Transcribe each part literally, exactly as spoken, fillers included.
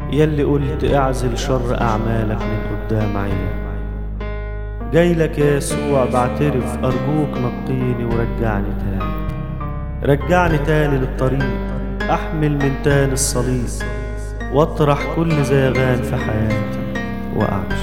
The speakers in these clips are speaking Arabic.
يلي قلت اعزل شر أعمالك من قدام عيني. جايلك يا يسوع بعترف، أرجوك نقيني ورجعني تاني، رجعني تاني للطريق، أحمل من تاني الصليب، واطرح كل زيغان في حياتي وأعيش.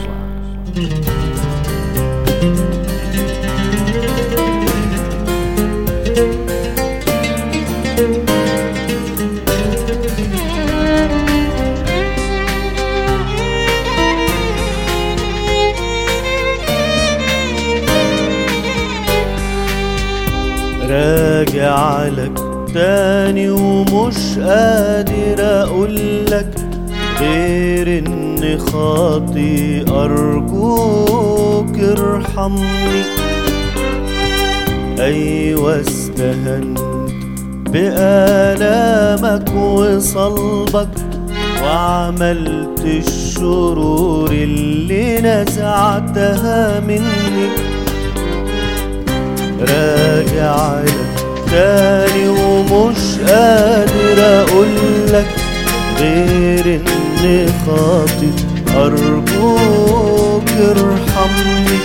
راجع لك تاني ومش قادر اقولك غير اني خاطي، ارجوك ارحمني. ايوه استهنت بآلامك وصلبك، وعملت الشرور اللي نزعتها مني. راجع لك تاني ومش قادر اقولك غير اني خاطي، ارجوك ارحمني.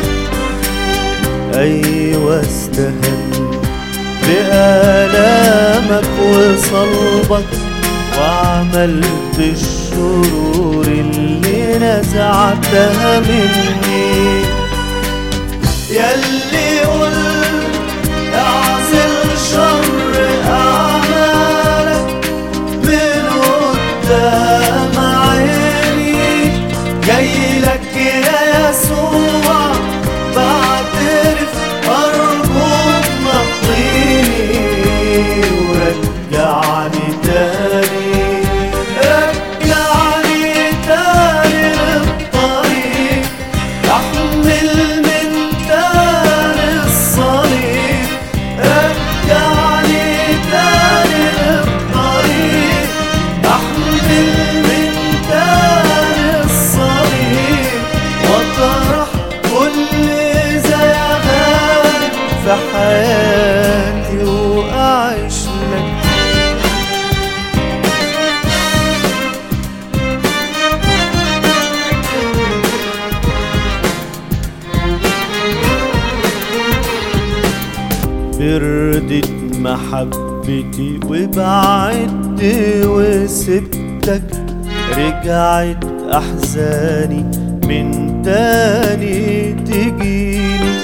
ايوه استهنت بآلامك وصلبك، وعملت الشرور اللي نزعتها مني. يلي قلت اعزل شر اعمالك من قدام عيني، جايلك يا يسوع بعترف، ارجوك نقيني ورجعني تاني، رجعني تاني للطريق، احمل من تاني الصليب، رجعني تاني للطريق، احمل من تاني الصليب، واطرح كل زيغان في حياتي واعيش لك. بردت محبتي وبعدت وسبتك، رجعت أحزاني من تاني تجيني.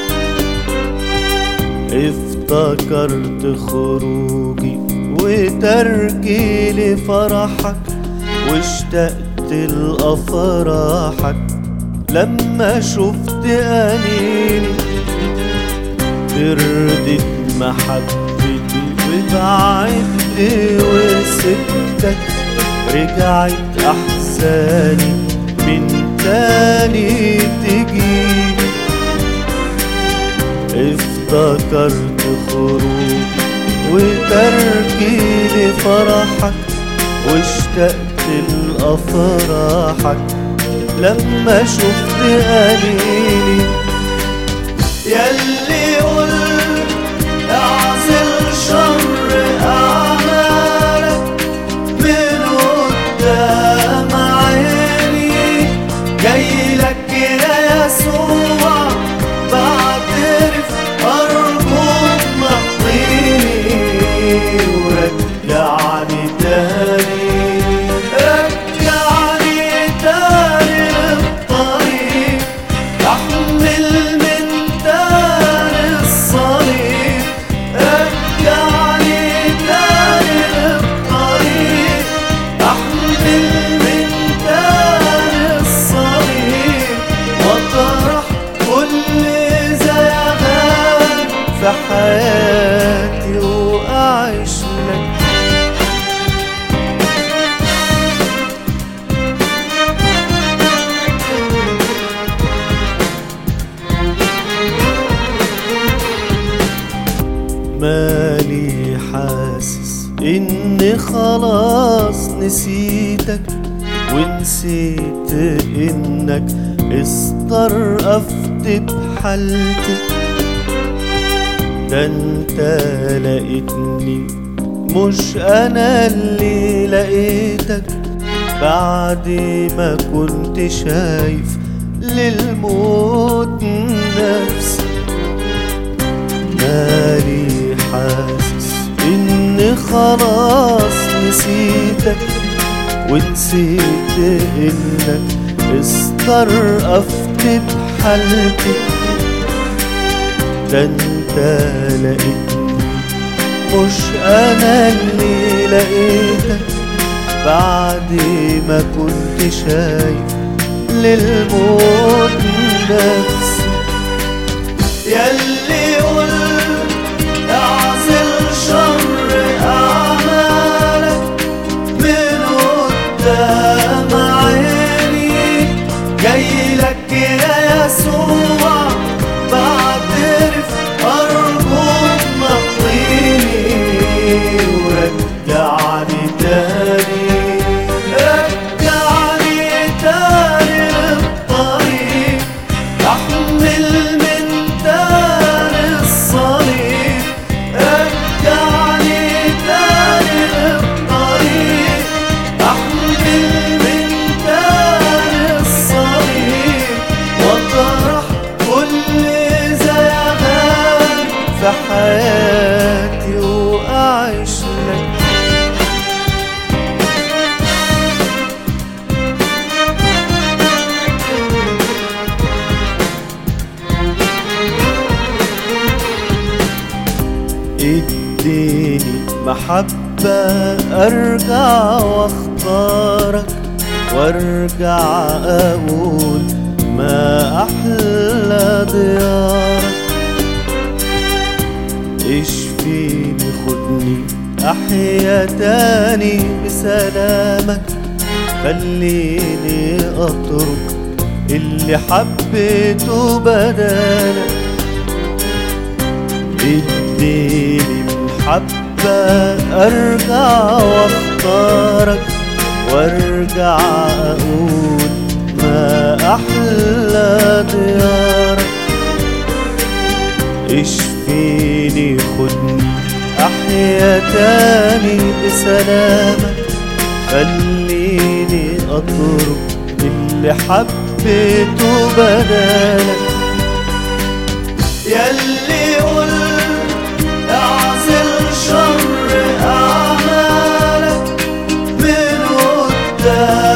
افتكرت خروجي وتركي لفرحك، واشتقت لأفراحك لما شفت أنيني. بردت محبتي وبعدت وسبتك، رجعت أحزاني من تاني تجيني. افتكرت خروجي وتركي لفرحك، واشتقت لأفراحك لما شفت أنيني. يلي قلت اعزل شر اعمالك من قدام عيني، جايلك يا يسوع بعترف، ارجوك نقيني ورجعني تاني، رجعني تاني للطريق، احمل من تاني الصليب، رجعني تاني للطريق، احمل من تاني الصليب، واطرح كل زيغان في حياتي واعيش لك. مالي حاسس اني خلاص نسيتك، ونسيت انك استرقفت بحالتي. ده انت لقيتني مش انا اللي لقيتك، بعد ما كنت شايف للموت نفسي. مالي حاسس إني خلاص نسيتك، ونسيت إنك استرأفت بحالتي. ده انت لقيتني مش أنا اللي لقيتك، بعد ما كنت شايف للموت نفسي. ياللي قلت اعزل شر أعمالك من قدام عيني، جايلك يا يسوع بعترف أرجوك نقيني ورجعني تاني، رجعني تاني للطريق، أحمل من تاني الصليب، رجعني تاني للطريق، أحمل من تاني الصليب، وأطرح كل زيغان في حياتي وأعيش لك. اديني محبة ارجع واختارك، وارجع اقول ما احلى ديارك. اشفيني خدني احيا تاني بسلامك، خليني اترك اللي حبيته بدالك. اديني محبة ارجع واختارك، وارجع اقول ما احلى ديارك. اشفيني خدني احيا تاني بسلامك، خليني اترك اللي حبيته بدالك. ياللي قلت اعزل شر أعمالك من قدام